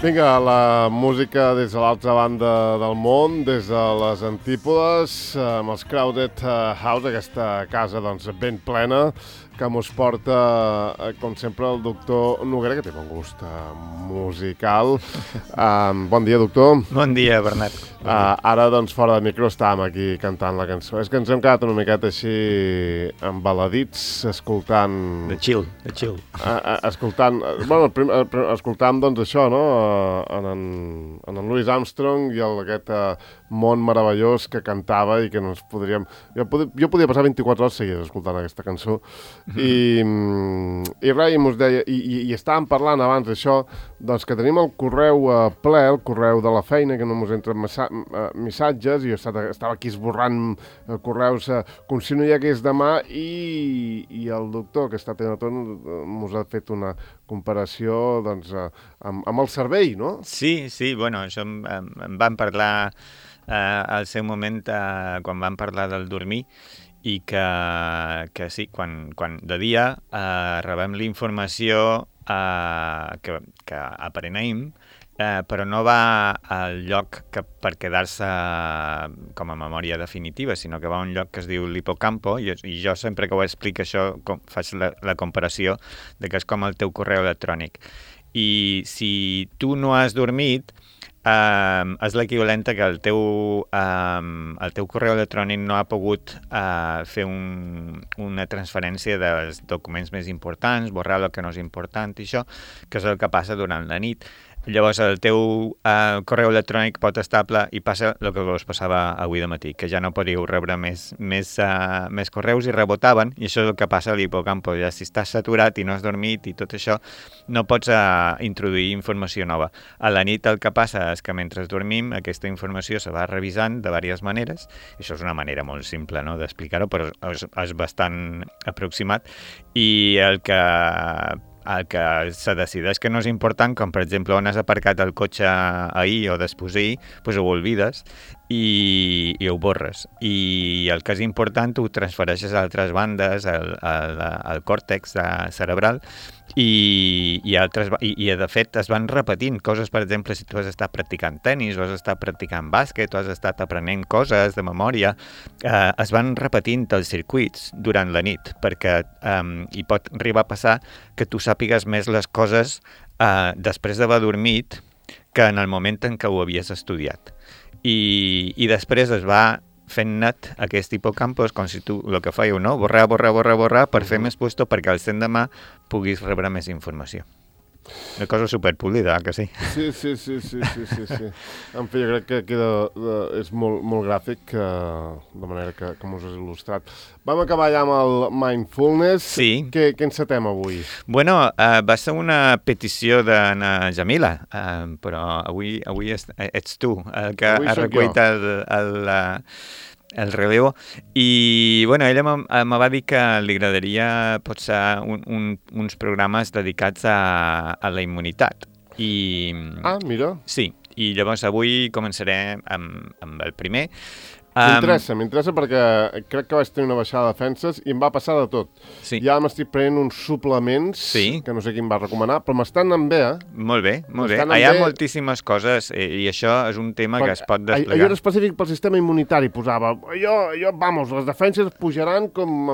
Vinga, la música des de l'altra banda del món, des de les antípodes, amb els Crowded House, aquesta casa doncs, ben plena, que mos porta, com sempre, el doctor Noguera, que té bon gust musical. Bon dia, doctor. Bon dia, Bernat. Ara, doncs, fora de micro, estàvem aquí cantant la cançó. És que ens hem quedat una miqueta així embaladits, escoltant... De chill. Escoltant... Bueno, escoltàvem, doncs, això, no? En Louis Armstrong i aquest món meravellós que cantava i que no ens podríem... Jo podia passar 24 hores seguides escoltant aquesta cançó. I res, mos deia, i estàvem parlant abans d'això, doncs que tenim el correu ple, el correu de la feina, que no mos entren missatges, i jo estava aquí esborrant correus com si no hi hagués demà, i el doctor, que està tenint tot, mos ha fet una comparació doncs, amb el cervell, no? Sí, bueno, això em van parlar al seu moment quan van parlar del dormir, i que sí, quan de dia rebem la informació que aprenem, però no va al lloc per quedar-se com a memòria definitiva, sinó que va a un lloc que es diu l'hipocampo, i jo sempre que ho explico això faig la comparació de que és com el teu correu electrònic. I si tu no has dormit, és l'equivalent que el teu correu electrònic no ha pogut fer una transferència dels documents més importants, borrar el que no és important i això, que és el que passa durant la nit. Llavors el teu correu electrònic pot estar ple i passa el que us passava avui de matí, que ja no podíeu rebre més correus i rebotaven, i això és el que passa a l'hipocampo. Ja si estàs saturat i no has dormit i tot això, no pots introduir informació nova. A la nit el que passa és que mentre dormim aquesta informació se va revisant de diverses maneres. Això és una manera molt simple, no, d'explicar-ho, però és bastant aproximat, i el que se decideix que no és important, com per exemple on has aparcat el cotxe ahir o desposir, doncs ho oblides i ho borres. I el que és important ho transfereixes a altres bandes, al còrtex cerebral, i de fet es van repetint coses. Per exemple, si tu has estat practicant tenis o has estat practicant bàsquet o has estat aprenent coses de memòria, es van repetint els circuits durant la nit, perquè hi pot arribar a passar que tu sàpigues més les coses després d'haver dormit que en el moment en què ho havies estudiat. I després es va fent net aquest hipocampus, com si tu el que fèieu, no? Borrar per fer més puesto perquè el l'endemà puguis rebre més informació. Una cosa superpolida, que sí? Sí. En fi, jo crec que és molt gràfic, de manera que us has il·lustrat. Vam acabar ja amb el Mindfulness. Sí. Què encetem avui? Bueno, va ser una petició d'Anna Jamila, però avui ets tu el que ha recollit el relevo, i bueno, ella me va dir que li agradaria potser uns programes dedicats a la immunitat. Mira. Sí, i llavors avui començaré amb el primer. M'interessa perquè crec que vaig tenir una baixada de defenses i em va passar de tot. Sí. Ja m'estic prenent uns suplements, que no sé qui em va recomanar, però m'estan anant bé, Molt bé. Hi ha moltíssimes coses, i això és un tema que es pot desplegar. Allò era específic pel sistema immunitari, posava, les defenses pujaran com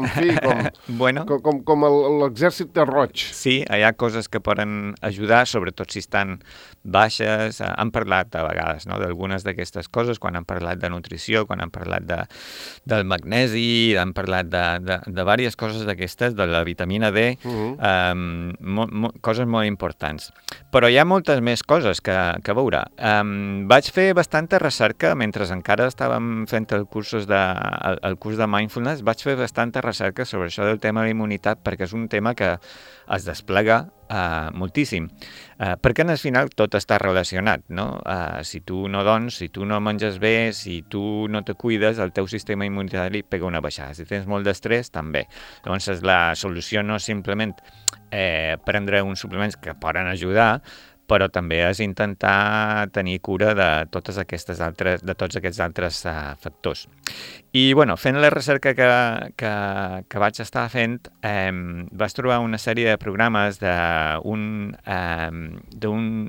l'exèrcit de roig. Sí, hi ha coses que poden ajudar, sobretot si estan baixes. Han parlat a vegades, no, d'algunes d'aquestes coses, quan han parlat de nutrició, quan han parlat del magnesi, han parlat de diverses coses d'aquestes, de la vitamina D, coses molt importants. Però hi ha moltes més coses que veure. Vaig fer bastanta recerca, mentre encara estàvem fent el curs de Mindfulness, vaig fer bastanta recerca sobre això del tema de la immunitat, perquè és un tema que es desplega moltíssim, perquè al final tot està relacionat, no? Si tu no dorms, si tu no menges bé, si tu no te cuides, el teu sistema immunitari pega una baixada. Si tens molt d'estrès, també. Llavors la solució no és simplement prendre uns suplements que poden ajudar, però també és intentar tenir cura de tots aquests altres factors. I, bueno, fent la recerca que vaig estar fent, vaig trobar una sèrie de programes d'un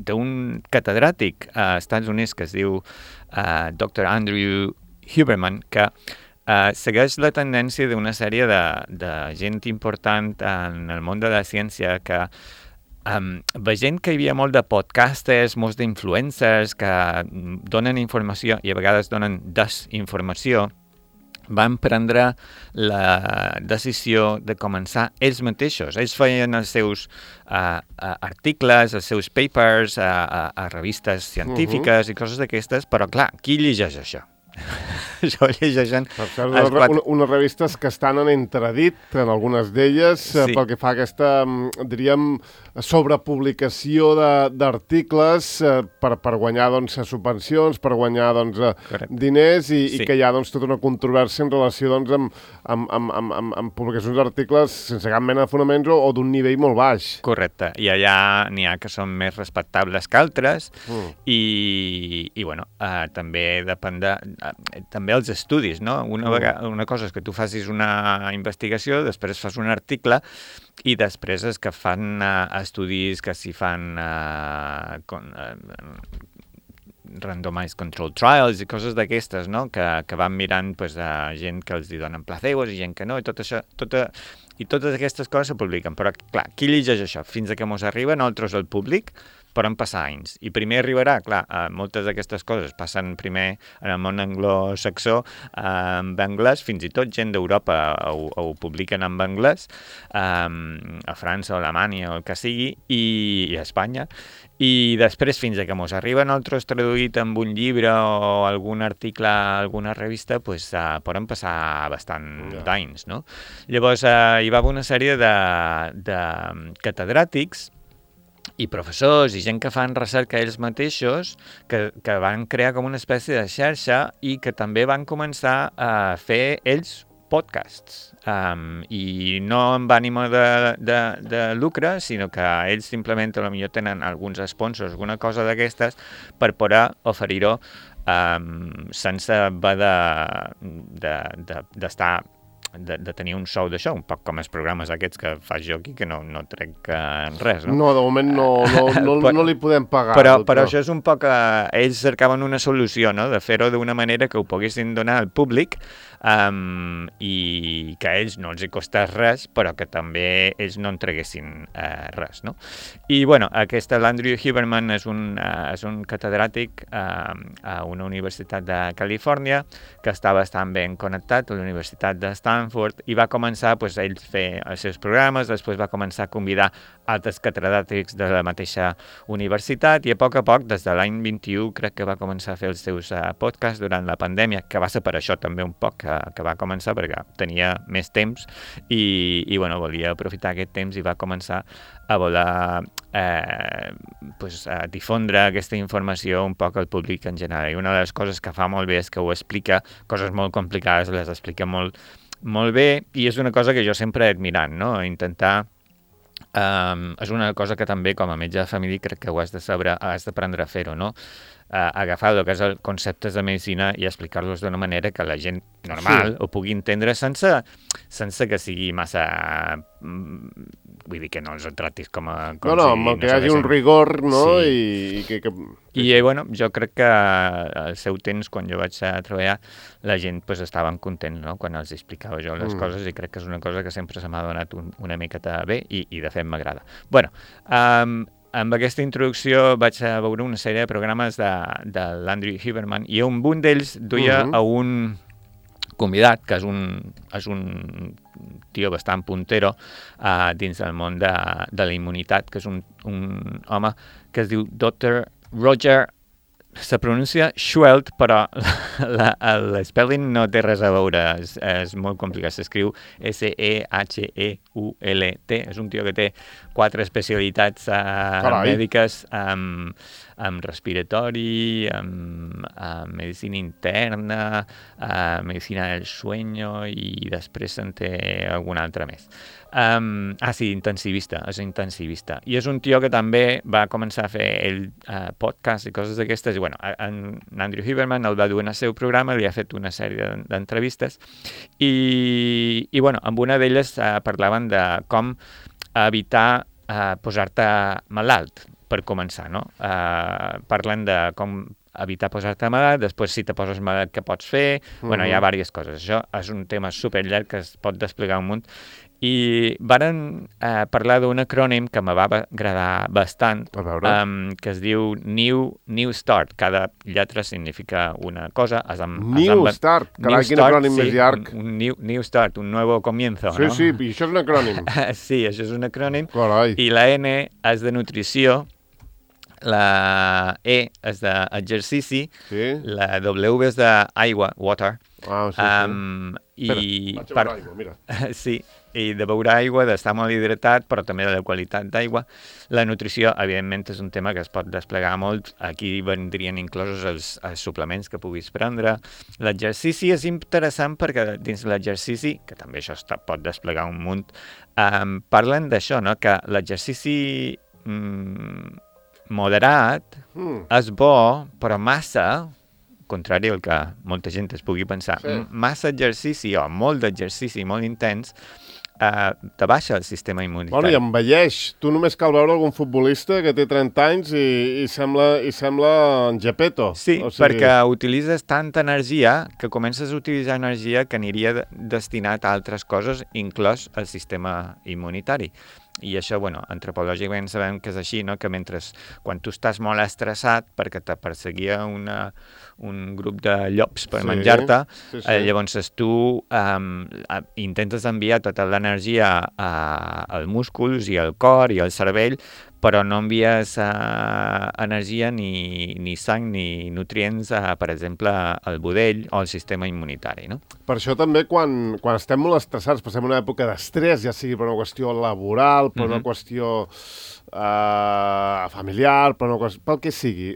d'un catedràtic als Estats Units que es diu Dr. Andrew Huberman, que segueix la tendència d'una sèrie de gent important en el món de la ciència que veient que hi havia molt de podcasters, molts d'influencers que donen informació i a vegades donen desinformació, van prendre la decisió de començar ells mateixos. Ells feien els seus articles, els seus papers a revistes científiques i coses d'aquestes, però clar, qui llegeix això? Això llegeixen... Unes revistes que estan en entredit, en algunes d'elles, pel que fa a aquesta, diríem, sobrepublicació d'articles per guanyar doncs, subvencions, per guanyar doncs, diners i que hi ha doncs, tota una controvèrsia en relació doncs, amb publicacions d'articles sense cap mena de fonaments o d'un nivell molt baix. Correcte. I allà n'hi ha que són més respectables que altres i bueno, també depèn també els estudis, no? Una cosa és que tu facis una investigació, després fas un article i després és que fan estudis que s'hi fan randomized control trials i coses d'aquestes, no? Que van mirant pues, a gent que els donen placebos i gent que no, i tot això, i totes aquestes coses se publiquen. Però, clar, qui llegeix això? Fins que mos arriba a nosaltres al públic, poden passar anys. I primer arribarà, clar, moltes d'aquestes coses passen primer en el món anglosaxó en anglès, fins i tot gent d'Europa ho publiquen en anglès, a França o Alemanya o el que sigui, i a Espanya. I després, fins que mos arriba a nosaltres traduït amb un llibre o algun article a alguna revista, pues, poden passar bastant d'anys, no? Llavors, hi va haver una sèrie de catedràtics i professors i gent que fan recerca ells mateixos que van crear com una espècie de xarxa i que també van començar a fer ells podcasts. I no amb ànima de lucre, sinó que ells simplement potser tenen alguns sponsors, alguna cosa d'aquestes, per poder oferir-ho sense haver d'estar de tenir un sou d'això, un poc com els programes aquests que faig jo aquí, que no trec res, no? No, de moment no li podem pagar. Però això és un poc... ells cercaven una solució, no?, de fer-ho d'una manera que ho poguessin donar al públic i que a ells no els hi costés res, però que també ells no en treguessin res, no? I, bueno, l'Andrew Huberman és un catedràtic a una universitat de Califòrnia que està bastant ben connectat a la Universitat de Stanford i va començar pues, ell fer els seus programes, després va començar a convidar altres catedràtics de la mateixa universitat i a poc, des de l'any 21 crec que va començar a fer els seus podcasts durant la pandèmia, que va ser per això també un poc que va començar perquè tenia més temps i bueno, volia aprofitar aquest temps i va començar a voler difondre aquesta informació un poc al públic en general. I una de les coses que fa molt bé és que ho explica, coses molt complicades les explica molt bé i és una cosa que jo sempre he admirat, no? Intentar... és una cosa que també com a metge de família crec que ho has de saber, has d'aprendre a fer-ho, no? Agafar el que és els conceptes de medicina i explicar-los d'una manera que la gent normal ho pugui entendre sense que sigui massa... vull dir que no els tractis com no, amb que hi hagi un rigor, no? Sí. I bueno, jo crec que al seu temps, quan jo vaig treballar, la gent pues, estaven contents, no?, quan els explicava jo les coses i crec que és una cosa que sempre se m'ha donat una miqueta bé i de fet m'agrada. Bueno, amb aquesta introducció vaig a veure una sèrie de programes de l'Andrew Huberman i un d'ells duia a un convidat, que és un tio bastant puntero dins del món de la immunitat, que és un home que es diu Dr. Roger, se pronuncia Schwelt, però l'spelling no té res a veure, és molt complicat, s'escriu Sheheult, és un tio que té 4 especialitats mèdiques amb respiratori, amb medicina interna, medicina del sueño i després en té alguna altra més. Sí, intensivista, és intensivista. I és un tio que també va començar a fer el podcast i coses d'aquestes. I bueno, en Andrew Huberman el va dur en el seu programa, li ha fet una sèrie d'entrevistes i bueno, amb una d'elles parlaven de com evitar posar-te malalt. per començar, no? Parlen de com evitar posar-te malalt, després si te poses malalt què pots fer, bueno, hi ha diverses coses. Això és un tema superllarg que es pot desplegar un munt. I varen parlar d'un acrònim que me va agradar bastant, que es diu New Start. Cada lletra significa una cosa. New Start, carai, quin acrònim més llarg. Un New Start, un nuevo comienzo, sí, no? Sí, i això és un acrònim. Sí, això és un acrònim. Carai. I la N és de nutrició, la E és d'exercici, sí. La W és d'aigua, water. Sí. I vaig a beure aigua, mira. Sí, i de beure aigua, d'estar molt hidratat, però també de la qualitat d'aigua. La nutrició, evidentment, és un tema que es pot desplegar molt. Aquí vendrien inclosos els suplements que puguis prendre. L'exercici és interessant perquè dins l'exercici, que també això pot desplegar un munt, parlen d'això, no? Que l'exercici moderat és bo, però massa, contrari al que molta gent es pugui pensar, massa exercici o molt d'exercici, molt intens, te baixa el sistema immunitari. Bueno, i envelleix. Tu només cal veure algun futbolista que té 30 anys i sembla en Gepetto. Sí, perquè utilitzes tanta energia que comences a utilitzar energia que aniria destinat a altres coses, inclòs el sistema immunitari. I això, bueno, antropològicament sabem que és així, no? Que quan tu estàs molt estressat perquè te perseguia un grup de llops per menjar-te, llavors tu intentes enviar tota l'energia als músculs i al cor i al cervell, però no envies energia ni sang ni nutrients, per exemple, al budell o al sistema immunitari, no? Per això també quan estem molt estressats, passem una època d'estrès, ja sigui per una qüestió laboral, per una qüestió familiar, pel que sigui,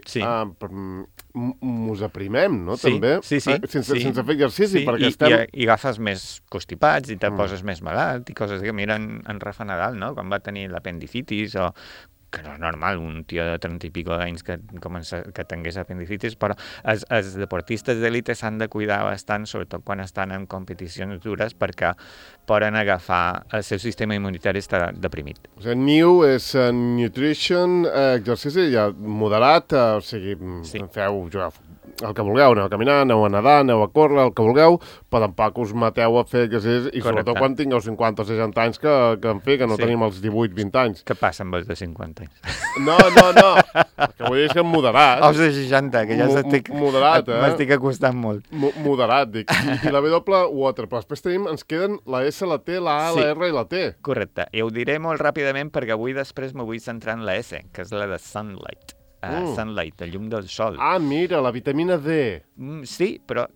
mos aprimem, no? Sí, també? Sí. Sense fer exercici, perquè I agafes més constipats i te poses més malalt i coses que miren en Rafa Nadal, no? Quan va tenir l'apendicitis o que no és normal, un tio de 30 i pico d'anys que tingués apendicitis, però els deportistes d'élite s'han de cuidar bastant, sobretot quan estan en competicions dures, perquè poden agafar, el seu sistema immunitari està deprimit. O sigui, new és nutrition, exercici ja moderat, o sigui, feu el que vulgueu, aneu a caminar, aneu a nedar, aneu a córrer, el que vulgueu, però tampoc us mateu a fer exercicis, i sobretot quan tingueu 50 o 60 anys que no tenim els 18-20 anys. Què passa amb els de 50 anys? No. El que vull dir és que moderat. Els de 60, que ja m'estic acostant molt. Moderat, dic. I la W, water, però després ens queden la S, la T, la A, la R i la T. Correcte. I ho diré molt ràpidament perquè avui després me vull centrar en la S, que és la de sunlight. Sunlight, la llum del sol. Ah, mira, la vitamina D. Sí, però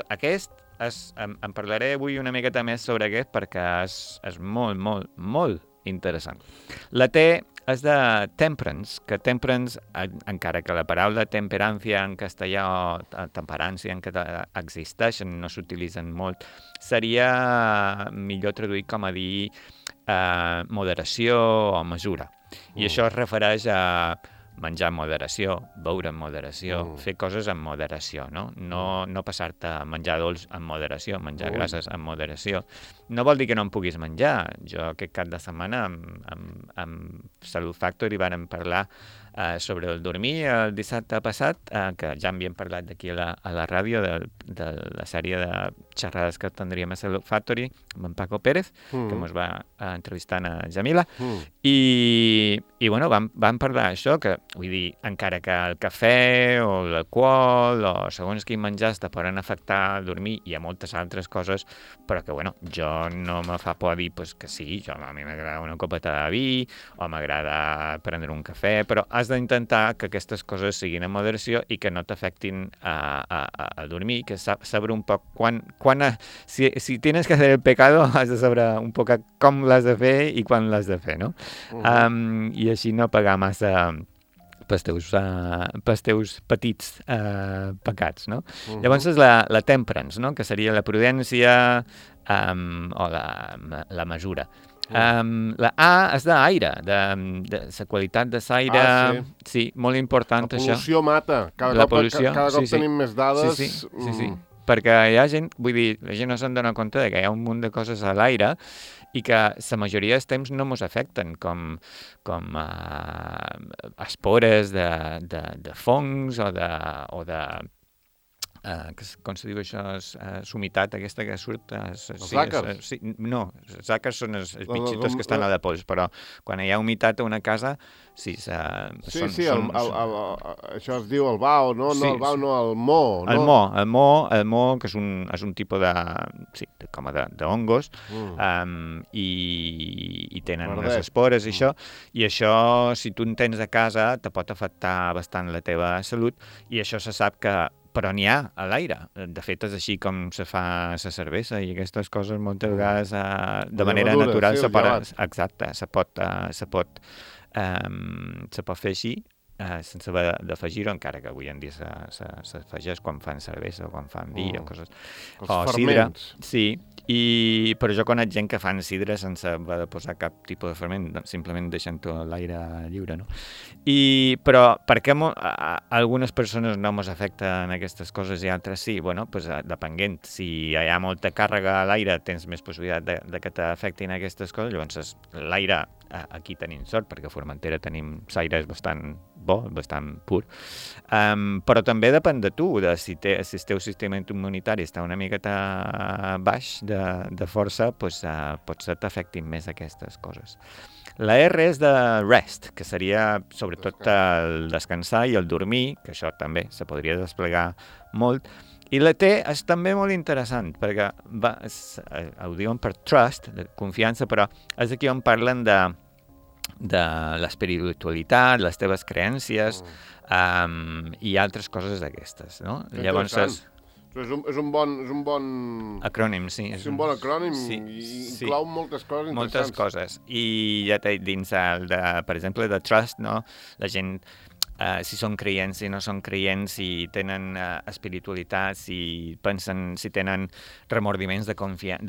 en parlaré avui una miqueta més sobre aquest perquè és molt, molt, molt interessant. La T és de temperance, que temperance, encara que la paraula temperancia en castellà o temperància en català existeixen, no s'utilitzen molt, seria millor traduir com a dir moderació o mesura. I això es refereix a menjar amb moderació, beure amb moderació, fer coses amb moderació, no? No passar-te a menjar dolç amb moderació, menjar grasses amb moderació. No vol dir que no en puguis menjar. Jo aquest cap de setmana amb Salut Factory vàrem parlar sobre el dormir el dissabte passat, que ja havíem parlat d'aquí a la ràdio, de la sèrie de xerrades que tindríem a Salut Factory amb en Paco Pérez, que ens va entrevistant a Jamila, i bueno, vam parlar d'això, que vull dir, encara que el cafè o l'alcohol o segons quin menjars te poden afectar el dormir, hi ha moltes altres coses, però que bueno, jo no me fa por dir que sí, a mi m'agrada una copeta de vi o m'agrada prendre un cafè, però has d'intentar que aquestes coses siguin en moderació i que no t'afectin a dormir, que saber un poc si tienes que hacer el pecado, has de saber un poc com l'has de fer i quan l'has de fer, no? I així no pagar massa pels teus petits pecats, no? Llavors és la temperance, no? Que seria la prudència o la mesura. La A és d'aire, de la qualitat de l'aire, sí, molt important això. La pol·lució mata, cada cop tenim més dades. perquè hi ha gent, vull dir, la gent no se'n dona compte de que hi ha un munt de coses a l'aire i que la majoria dels temps no ens afecten, com espores de fongs o de com se diu això, humitat aquesta que surt... Els àcars? No, els àcars són els bitxitos que estan a la pols, però quan hi ha humitat a una casa, sí, això es diu el bao, no? Sí, no, el bao, no, el mo, no? El mo, que és un tipus de... Sí, com de hongos, i tenen unes espores i això, i això, si tu en tens a casa, te pot afectar bastant la teva salut, i això se sap que però n'hi ha a l'aire. De fet, és així com se fa la cervesa i aquestes coses moltes vegades de manera natural se pot fer així sense haver d'afegir-ho, encara que avui en dia s'afegeix quan fan cervesa o quan fan vi o coses... Els ferments. Sí, però jo conec gent que fan sidra sense haver de posar cap tipus de ferment, simplement deixant-ho a l'aire lliure, no? Però per què algunes persones no ens afecten aquestes coses i altres sí? Bueno, doncs depenent. Si hi ha molta càrrega a l'aire, tens més possibilitat de que t'afectin aquestes coses. Llavors, l'aire, aquí tenim sort, perquè a Formentera tenim l'aire bastant bo, bastant pur. Però també depèn de tu, de si el teu sistema immunitari està una miqueta baix de força, doncs potser t'afectin més aquestes coses. La R és de rest, que seria sobretot el descansar i el dormir, que això també se podria desplegar molt. I la T és també molt interessant, perquè ho diuen per trust, de confiança, però és aquí on parlen de l'espiritualitat, les teves creències i altres coses d'aquestes, no? Llavors és un bon... acrònim, sí. És un bon acrònim i inclou moltes coses interessants. Moltes coses. I ja t'he dit, dins per exemple, de trust, no? La gent, si són creients, si no són creients, si tenen espiritualitat, si pensen, si tenen remordiments de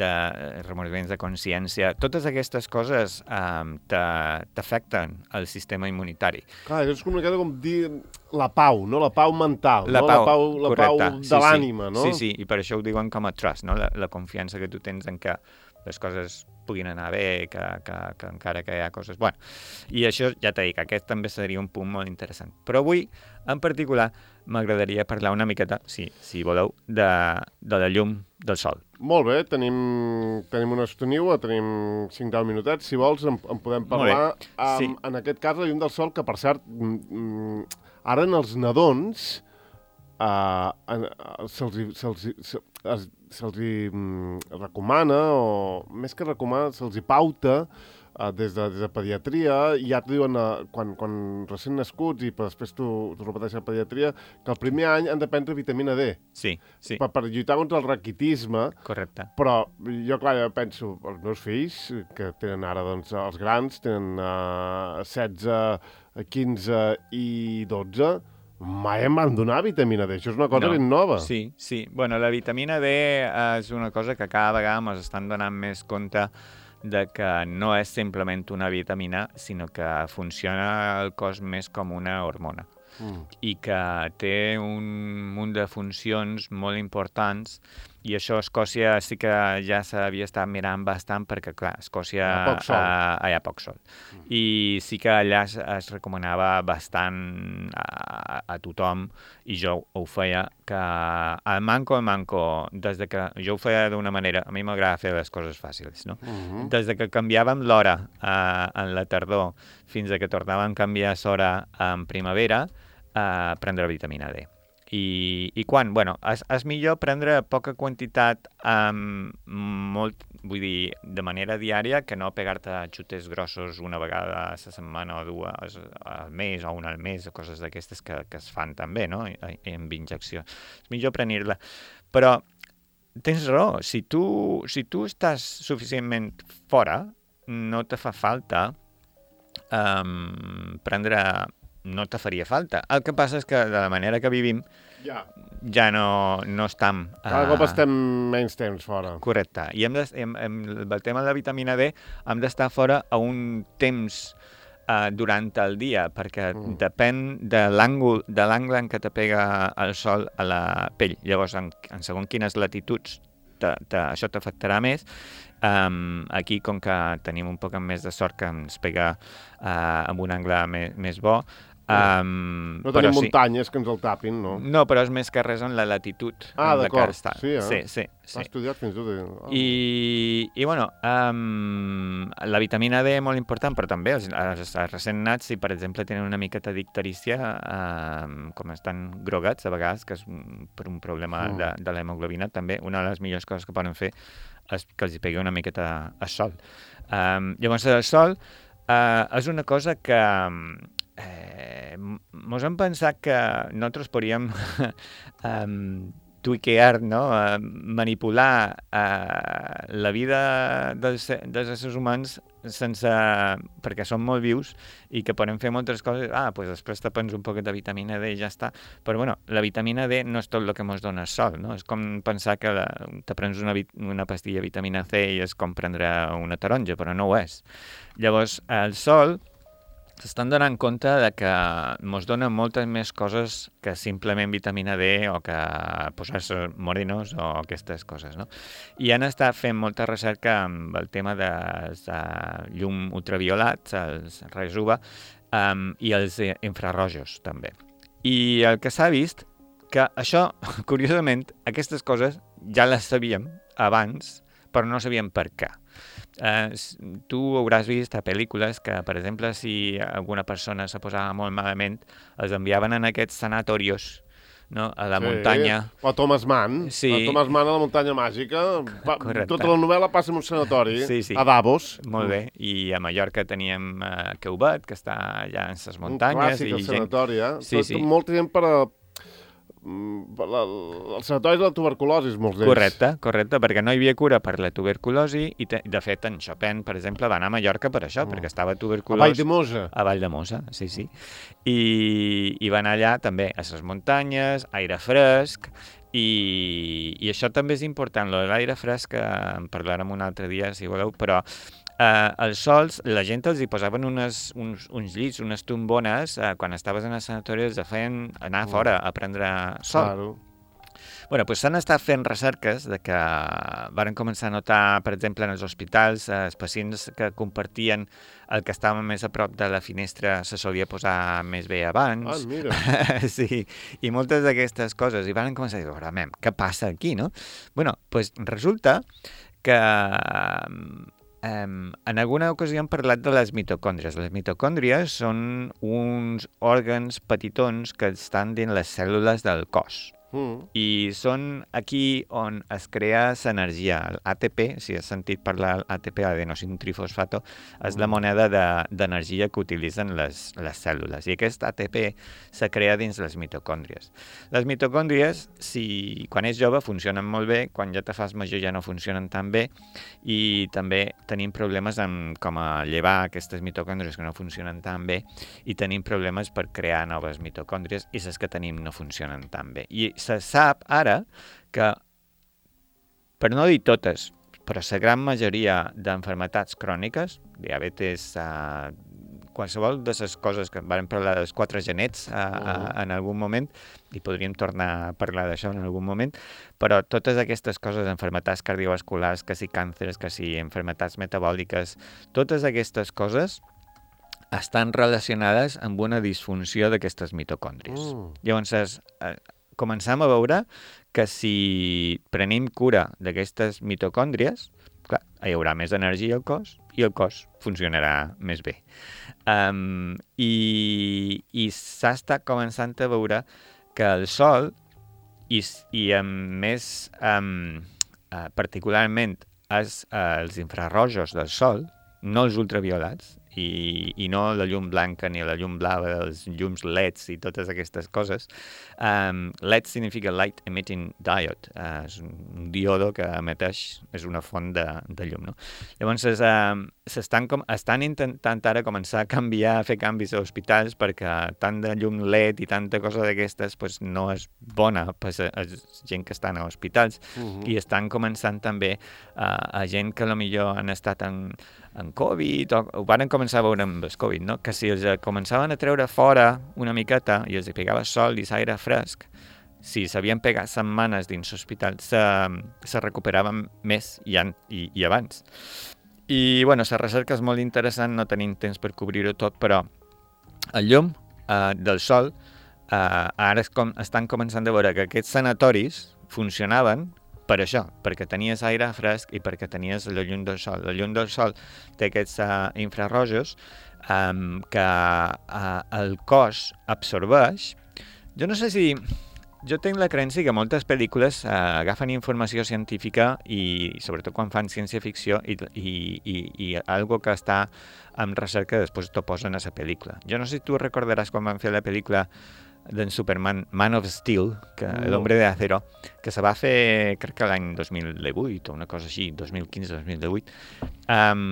consciència, totes aquestes coses t'afecten el sistema immunitari. Clar, és com dir la pau, no? La pau mental, la pau de l'ànima, no? Sí, i per això ho diuen com a trust, no? La confiança que tu tens en que les coses puguin anar bé, que encara que hi ha coses... Bueno, i això ja t'he dit, aquest també seria un punt molt interessant. Però avui, en particular, m'agradaria parlar una miqueta, si voleu, de la llum del sol. Molt bé, tenim una estoniua, tenim 5-10 minutets, si vols en podem parlar. Sí. En aquest cas, la llum del sol, que per cert, ara en els nadons se'ls recomana, o més que recomana, se'ls pauta des de pediatria, i ja t'ho diuen quan recent nascuts, i després t'ho repeteixes a pediatria, que el primer any han de prendre vitamina D. Sí. Per lluitar contra el raquitisme. Correcte. Però jo, clar, penso, els meus fills, que tenen ara, doncs, els grans, tenen 16, 15 i 12, mai em van donar vitamina D. Això és una cosa ben nova. Sí. Bueno, la vitamina D és una cosa que cada vegada ens estan donant més compte de que no és simplement una vitamina, sinó que funciona al cos més com una hormona. I que té un munt de funcions molt importants, i això a Escòcia sí que ja s'havia estat mirant bastant, perquè clar, a Escòcia hi ha poc sol. I sí que allà es recomanava bastant a tothom, i jo ho feia, que el manco, des de que jo ho feia d'una manera, a mi m'agrada fer les coses fàcils, no? Des de que canviàvem l'hora en la tardor fins que tornàvem a canviar l'hora en primavera, prendre vitamina D. I quan? Bueno, és millor prendre poca quantitat, vull dir, de manera diària, que no pegar-te xutes grossos una vegada a la setmana o dues al mes o una al mes, o coses d'aquestes que es fan també, no?, amb injecció. És millor prendre-la. Però tens raó, si tu estàs suficientment fora, no te fa falta prendre... No te faria falta. El que passa és que de la manera que vivim ja no estem... Cada cop estem menys temps fora. Correcte. I el tema de la vitamina D hem d'estar fora a un temps durant el dia, perquè depèn de l'angle en què te pega el sol a la pell. Llavors, en segons quines latituds això t'afectarà més. Aquí, com que tenim un poc més de sort que ens pega amb un angle més bo, no tenim muntanyes que ens el tapin, no? No, però és més que res en la latitud en la que està. Sí, Sí. Has estudiat fins i tot. I bueno, la vitamina D és molt important, però també els recent nats, si per exemple tenen una miqueta d'icterícia, com estan grogats a vegades, que és per un problema de l'hemoglobina, també una de les millors coses que poden fer és que els hi pegui una miqueta al sol. Llavors, el sol és una cosa que mos hem pensat que nosaltres podríem tuiquear, no? Manipular la vida dels éssers humans perquè són molt vius i que podem fer moltes coses. Pues després te prens un poquet de vitamina D i ja està. Però bueno, la vitamina D no és tot el que ens dona el sol, no? És com pensar que te prens una pastilla de vitamina C i és com prendre una taronja, però no ho és. Llavors, el sol s'estan donant compte de que ens dona moltes més coses que simplement vitamina D o que posar-se morenos o aquestes coses, no? I han estat fent molta recerca amb el tema dels llum ultraviolats, els raigs UVA, i els infrarrojos, també. I el que s'ha vist, que això, curiosament, aquestes coses ja les sabíem abans, però no sabíem per què. Tu hauràs vist a pel·lícules que, per exemple, si alguna persona se posava molt malament, els enviaven en aquests sanatorios, no? A la muntanya. O Thomas Mann. Sí. Thomas Mann a la muntanya màgica. Tota la novel·la passa en un sanatori, a Davos. Molt bé. I a Mallorca teníem Queubat, que està allà en les muntanyes. Un clàssic, el sanatori, Sí. Molta gent per el sanatori de la tuberculosi, molts d'ells. Correcte, perquè no hi havia cura per la tuberculosi i, de fet, en Chopin, per exemple, va anar a Mallorca per això, perquè estava tuberculós. A Valldemossa. A Valldemossa, sí. I va anar allà també a les muntanyes, aire fresc, i això també és important. L'aire fresc, en parlarem un altre dia, si voleu, però els sols, la gent els hi posaven uns llits, unes tombones, quan estaves en el sanatori els feien anar fora a prendre sol. Claro. Bueno, doncs s'han estat fent recerques de que varen començar a notar, per exemple, en els hospitals, els pacients que compartien el que estava més a prop de la finestra se solia posar més bé abans. Mira. Sí, i moltes d'aquestes coses. I varen començar a dir, què passa aquí, no? Bueno, doncs resulta que en alguna ocasió hem parlat de les mitocòndries. Les mitocòndries són uns òrgans petitons que estan dins les cèl·lules del cos. I són aquí on es crea l'energia. L'ATP, si has sentit parlar l'ATP, adenosín trifosfato, és la moneda d'energia que utilitzen les cèl·lules. I aquest ATP se crea dins les mitocòndries. Les mitocòndries, quan és jove, funcionen molt bé, quan ja te fas major ja no funcionen tan bé, i també tenim problemes com a llevar aquestes mitocòndries que no funcionen tan bé, i tenim problemes per crear noves mitocòndries, i les que tenim no funcionen tan bé. I se sap ara que, per no dir totes, però la gran majoria d'enfermetats cròniques, diabetes, qualsevol de les coses que vam parlar dels 4 genets en algun moment, i podríem tornar a parlar d'això en algun moment, però totes aquestes coses, enfermetats cardiovasculars, que si càncers, que si enfermetats metabòliques, totes aquestes coses estan relacionades amb una disfunció d'aquestes mitocòndries. Llavors, començam a veure que si prenem cura d'aquestes mitocòndries, clar, hi haurà més energia al cos i el cos funcionarà més bé. I s'ha estat començant a veure que el sol, i més particularment els infrarrojos del sol, no els ultraviolats, i no la llum blanca ni la llum blava, els llums LEDs i totes aquestes coses. LED significa Light Emitting Diode, és un diodo que emeteix, és una font de llum, no? Llavors, estan intentant ara començar a fer canvis a hospitals perquè tant de llum LED i tanta cosa d'aquestes no és bona per a gent que estan a hospitals, i estan començant també a gent que potser han estat en Covid, ho van començar a veure amb el Covid, no? Que si els començaven a treure fora una miqueta i els pegava sol i l'aire fresc, si s'havien pegat setmanes dins l'hospital, se recuperaven més i abans. I, bueno, la recerca és molt interessant, no tenim temps per cobrir-ho tot, però el llum del sol, ara estan començant a veure que aquests sanatoris funcionaven per això, perquè tenies aire fresc i perquè tenies la llum del sol. La llum del sol té aquests infrarrojos que el cos absorbeix. Jo no sé si... Jo tinc la creença que moltes pel·lícules agafen informació científica i sobretot quan fan ciència-ficció i algo que està en recerca després t'ho posen a la pel·lícula. Jo no sé si tu recordaràs quan van fer la pel·lícula d'en Superman, Man of Steel, l'Hombre de Acero, que se va fer, crec que l'any 2018 o una cosa així, 2015-2018.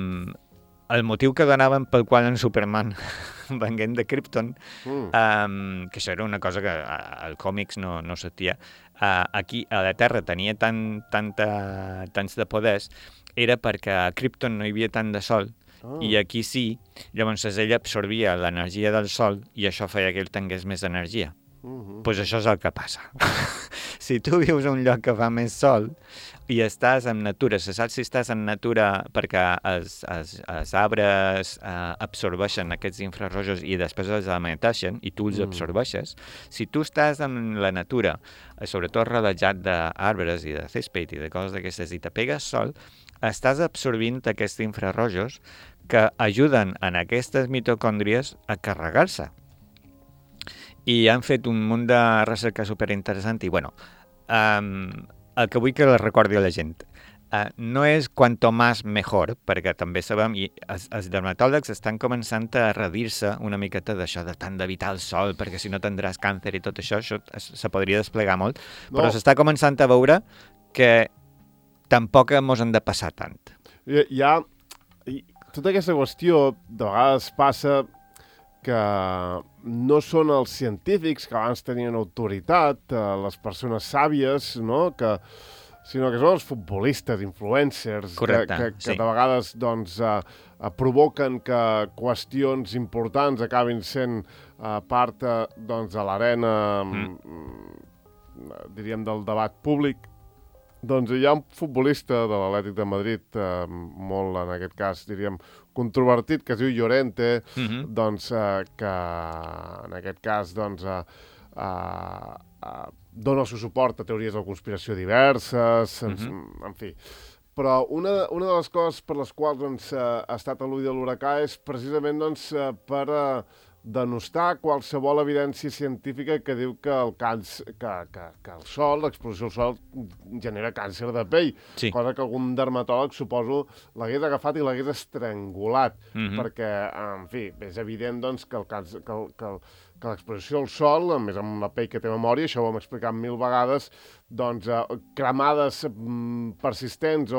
El motiu que donaven pel qual en Superman venguent de Krypton, que això era una cosa que al còmics no sentia, aquí a la Terra tenia tants de poders, era perquè a Krypton no hi havia tant de sol, i aquí sí, llavors ell absorbia l'energia del sol i això feia que ell tingués més energia. Pues això és el que passa. Si tu vius en un lloc que fa més sol i estàs en natura, se sap si estàs en natura perquè els arbres absorbeixen aquests infrarrojos i després els emeteixen i tu els absorbeixes. Si tu estàs en la natura, sobretot rodejat d'arbres i de césped i de coses d'aquestes, i te pegues sol, estàs absorbint aquests infrarrojos que ajuden en aquestes mitocòndries a carregar-se. I han fet un munt de recerca superinteressant i, bueno, el que vull que recordi a la gent, no és quanto más mejor, perquè també sabem, i els dermatòlegs estan començant a redir-se una miqueta d'això, de tant d'evitar el sol, perquè si no tindràs càncer i tot això se podria desplegar molt, però s'està començant a veure que tampoc mos han de passar tant. Hi ha tota aquesta qüestió, de vegades passa que no són els científics que abans tenien autoritat, les persones sàvies, no? Sinó que són els futbolistes, influencers, correcte, que de vegades doncs, provoquen que qüestions importants acabin sent part doncs, de l'arena, diríem, del debat públic. Doncs hi ha un futbolista de l'Atlètic de Madrid, molt, en aquest cas, diríem, controvertit, que es diu Llorente, doncs, que en aquest cas doncs, dona el seu suport a teories de conspiració diverses, en fi. Però una de les coses per les quals doncs, ha estat a l'ull de l'huracà és precisament doncs, per denostar qualsevol evidència científica que diu que el sol, l'exposició al sol, genera càncer de pell, cosa que algun dermatòleg, suposo, l'hagués agafat i l'hagués estrangulat, perquè, en fi, és evident doncs, que l'exposició al sol, a més amb la pell que té memòria, això ho hem explicat 1000 vegades, doncs, cremades persistents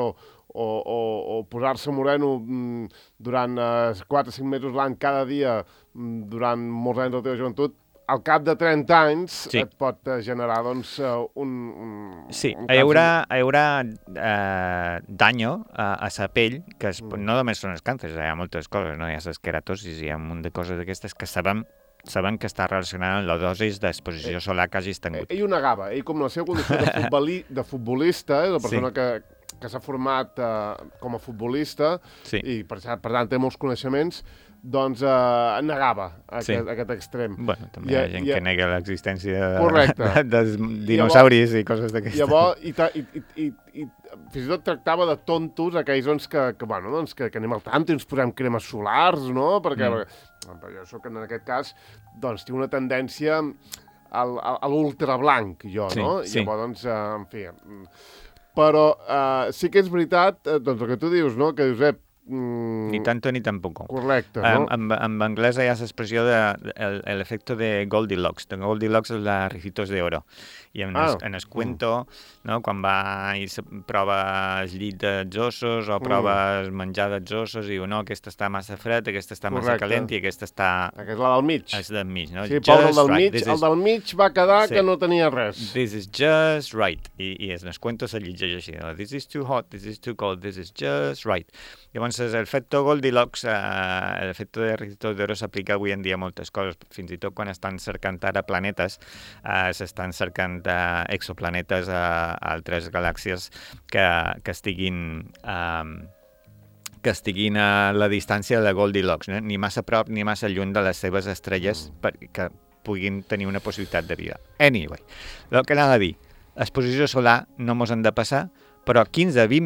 o posar-se moreno durant 4 o 5 mesos l'any cada dia durant molts anys de la teva joventut, al cap de 30 anys et pot generar doncs, un hi haurà daño a la pell, que no només són els càncers, hi ha moltes coses, no? Hi ha l'esqueratosis, hi ha un munt de coses d'aquestes que sabem que està relacionada amb la dosis d'exposició solar que hagis tingut. Ell ho negava, ell com la seva condició de futbolista, la persona que s'ha format com a futbolista i per tant té molts coneixements, doncs negava aquest extrem. Bueno, també hi ha gent que nega l'existència dels dinosauris i coses d'aquestes. Llavors, i fins i tot tractava de tontos aquells doncs, que anem al tanto i ens posem cremes solars, no? Perquè jo soc, en aquest cas, doncs, tinc una tendència a l'ultrablanc, jo, no? Llavors, doncs, en fi... Però sí que és veritat, doncs el que tu dius, no? Que dius, ni tanto ni tampoco. Correcte, no? En anglès hi ha l'expressió de l'efecte de Goldilocks. De Goldilocks és la Ricitos de Oro. I en el cuento, no? Quan va i prova el llit dels ossos o prova el menjar dels ossos i diu, no, aquesta està massa fred, aquesta està massa calent i aquesta està... Aquesta és la del mig. És del mig, no? Sí, pobre el del mig va quedar que no tenia res. This is just right. I en el cuento se llegeix així. This is too hot, this is too cold, this is just right. Llavors, Llavors, l'efecte Goldilocks, l'efecte de Rito d'Oro s'aplica avui en dia a moltes coses, fins i tot quan estan cercant ara planetes, s'estan cercant exoplanetes a altres galàxies que estiguin a la distància de Goldilocks, ni massa prop ni massa lluny de les seves estrelles perquè puguin tenir una possibilitat de vida. Anyway, el que anava a dir, l'exposició solar no mos han de passar, però 15-20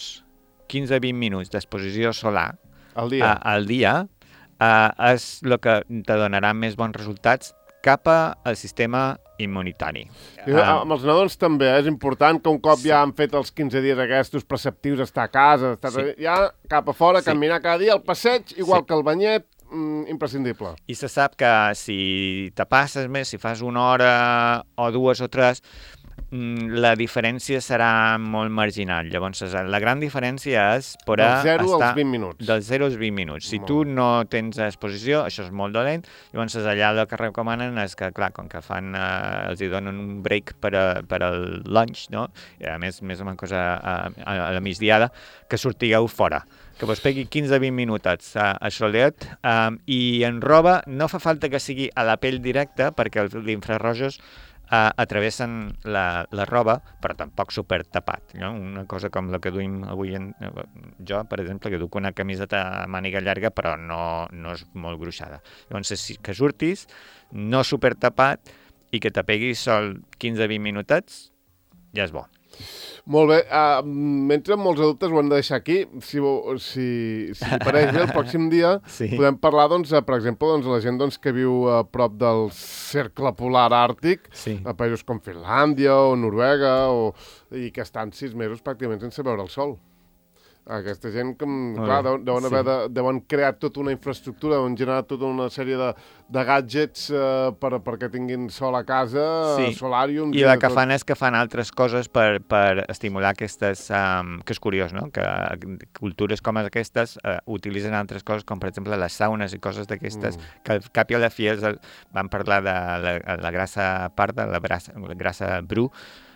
minuts d'exposició solar al dia és el que te donarà més bons resultats cap al sistema immunitari. Amb els nadons també és important que un cop ja han fet els 15 dies aquests preceptius, estar a casa, ja cap a fora, caminar cada dia, el passeig, igual que el banyet, imprescindible. I se sap que si te passes més, si fas una hora o 2 o 3, la diferència serà molt marginal. Llavors, la gran diferència és del 0 als 20 minuts. Del 0 als 20 minuts. Si tu no tens exposició, això és molt dolent, llavors allà el que recomanen és que, clar, com que els hi donen un break per al lunch, no? I a més una cosa a la migdiada, que sortigueu fora, que vos pegui 15-20 minutets a solet, i en roba no fa falta que sigui a la pell directa, perquè els infrarrojos atravessen la roba, però tampoc super tapat, no? Una cosa com la que duim avui jo, per exemple, que duc una camiseta a màniga llarga, però no és molt gruixada. Llavors, que surtis, no super tapat, i que te peguis sol 15-20 minutets, ja és bo. Molt bé, mentre molts adultes ho hem de deixar aquí, si pareix bé, el pròxim dia podem parlar, per exemple, de la gent que viu a prop del cercle polar àrtic, a països com Finlàndia o Noruega, i que estan 6 mesos pràcticament sense veure el sol. Aquesta gent, clar, deuen crear tota una infraestructura, deuen generar tota una sèrie de gadgets perquè tinguin sol a casa, solàriums... I el que fan és que fan altres coses per estimular aquestes... que és curiós, no? Que cultures com aquestes utilitzen altres coses, com per exemple les saunes i coses d'aquestes, que al cap i a la fi van parlar de la grassa parda, la grassa bru,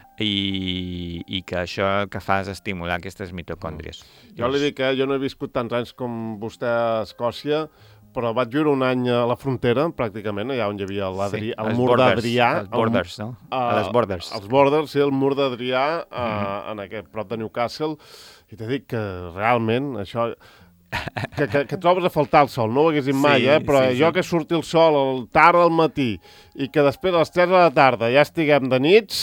i que això el que fa és estimular aquestes mitocòndries. Jo li dic, jo no he viscut tants anys com vostè a Escòcia, però vaig viure un any a la frontera, pràcticament, allà on hi havia el mur d'Adrià. Els borders, no? A les borders. Els borders, sí, el mur d'Adrià, prop de Newcastle, i t'he dit que realment això... Que trobes a faltar el sol, no ho haguéssim mai, però jo que surti el sol tard al matí i que després a les 3 de la tarda ja estiguem de nits,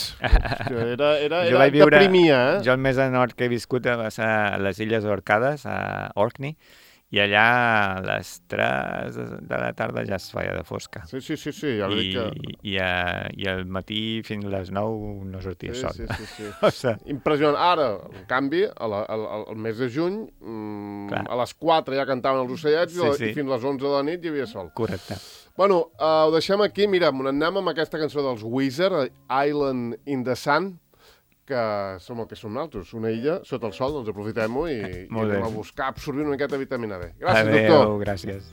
deprimia, Jo el més a nord que he viscut va ser a les Illes Orcades, a Orkney, i allà a les 3 de la tarda ja es feia de fosca. Sí, ja dic que... I al matí fins a les 9 no sortia sol. Sí. Impressionant. Ara, en canvi, al mes de juny, a les 4 ja cantaven els ocellets i fins a les 11 de la nit hi havia sol. Correcte. Bueno, ho deixem aquí. Mira, anem amb aquesta cançó dels Weezer, Island in the Sun, que som el que som nosaltres, una illa sota el sol, doncs aprofitem-ho i anem a buscar absorbir una miqueta de vitamina D. Gràcies, doctor. Gràcies.